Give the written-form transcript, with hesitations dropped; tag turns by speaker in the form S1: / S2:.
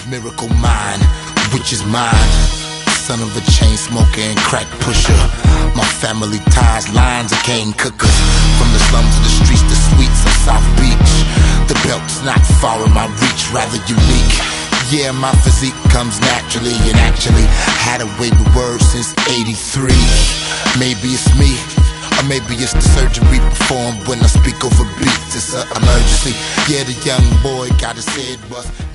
S1: miracle mind, which is mine. Son of a chain smoker and crack pusher. My family ties lines of cane cookers. From the slums to the streets, the sweets of South Beach. The belt's not far in my reach, rather unique. Yeah, my physique comes naturally, and actually had a way with words since '83. Maybe it's me, or maybe it's the surgery performed when I speak over beats. It's an emergency. Yeah, the young boy got his head bust.